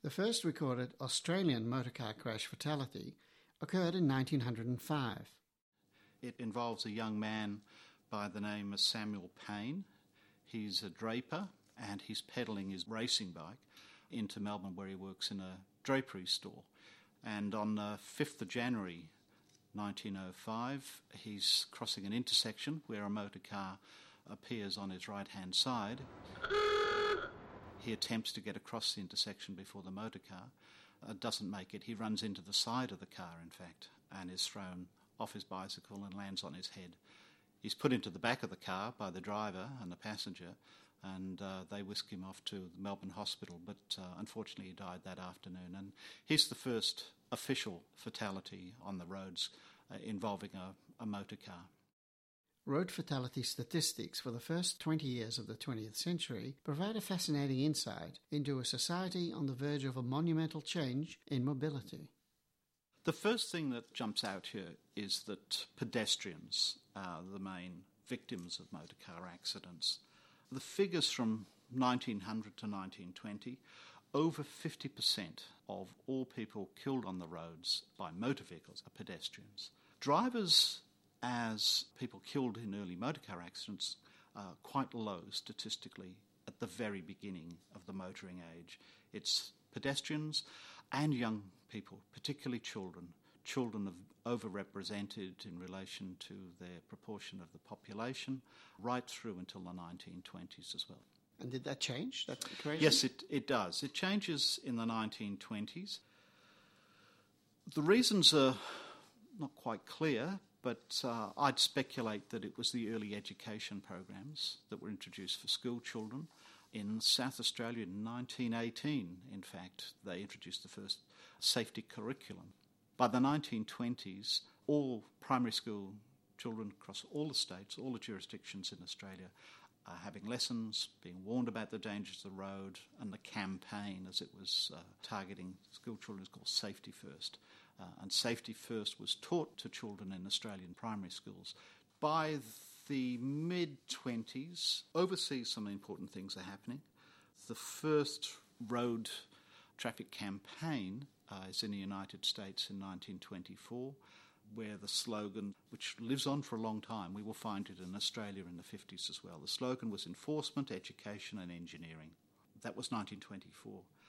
The first recorded Australian motorcar crash fatality occurred in 1905. It involves a young man by the name of Samuel Payne. He's a draper and he's pedalling his racing bike into Melbourne, where he works in a drapery store. And on the 5th of January 1905, he's crossing an intersection where a motor car appears on his right-hand side. He attempts to get across the intersection before the motor car. Doesn't make it. He runs into the side of the car, in fact, and is thrown off his bicycle and lands on his head. He's put into the back of the car by the driver and the passenger, and they whisk him off to the Melbourne hospital, but unfortunately he died that afternoon. And he's the first official fatality on the roads involving a motor car. Road fatality statistics for the first 20 years of the 20th century provide a fascinating insight into a society on the verge of a monumental change in mobility. The first thing that jumps out here is that pedestrians are the main victims of motor car accidents. The figures from 1900 to 1920, over 50% of all people killed on the roads by motor vehicles are pedestrians. Drivers, as people killed in early motor car accidents, are quite low statistically at the very beginning of the motoring age. It's pedestrians and young people, particularly children. Children are overrepresented in relation to their proportion of the population right through until the 1920s as well. And did that change, that equation? Yes, it does. It changes in the 1920s. The reasons are not quite clear, but I'd speculate that it was the early education programs that were introduced for school children. In South Australia in 1918, in fact, they introduced the first safety curriculum. By the 1920s, all primary school children across all the states, all the jurisdictions in Australia, are having lessons, being warned about the dangers of the road, and the campaign, as it was targeting school children, is called Safety First. And Safety First was taught to children in Australian primary schools. By the mid-20s, overseas some important things are happening. The first road traffic campaign is in the United States in 1924, where the slogan, which lives on for a long time, we will find it in Australia in the 50s as well. The slogan was enforcement, education and engineering. That was 1924.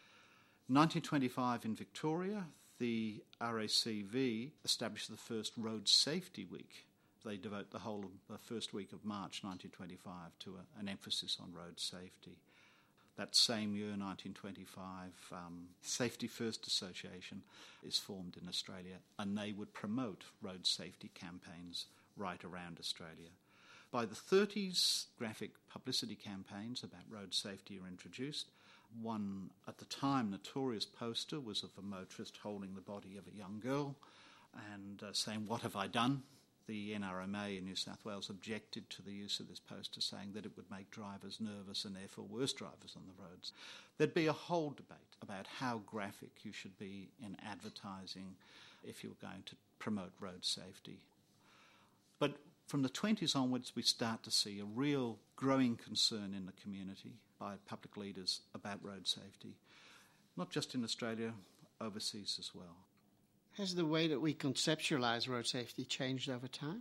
1925 in Victoria, the RACV established the first Road Safety Week. They devote the whole of the first week of March 1925 to an emphasis on road safety. That same year, 1925, Safety First Association is formed in Australia, and they would promote road safety campaigns right around Australia. By the 30s, graphic publicity campaigns about road safety are introduced. One, at the time, notorious poster was of a motorist holding the body of a young girl and saying, "What have I done?" The NRMA in New South Wales objected to the use of this poster, saying that it would make drivers nervous and therefore worse drivers on the roads. There'd be a whole debate about how graphic you should be in advertising if you were going to promote road safety. But from the 20s onwards, we start to see a real growing concern in the community by public leaders about road safety, not just in Australia, overseas as well. Has the way that we conceptualise road safety changed over time?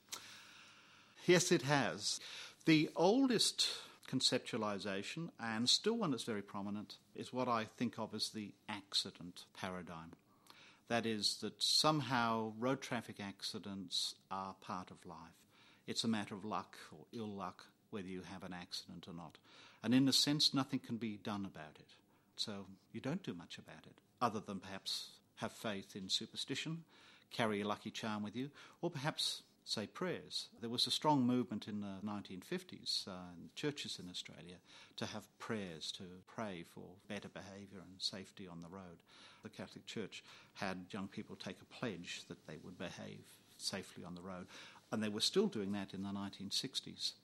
Yes, it has. The oldest conceptualisation, and still one that's very prominent, is what I think of as the accident paradigm. That is, that somehow road traffic accidents are part of life. It's a matter of luck or ill luck whether you have an accident or not. And in a sense, nothing can be done about it. So you don't do much about it, other than perhaps have faith in superstition, carry a lucky charm with you, or perhaps say prayers. There was a strong movement in the 1950s in churches in Australia to have prayers, to pray for better behaviour and safety on the road. The Catholic Church had young people take a pledge that they would behave safely on the road, and they were still doing that in the 1960s.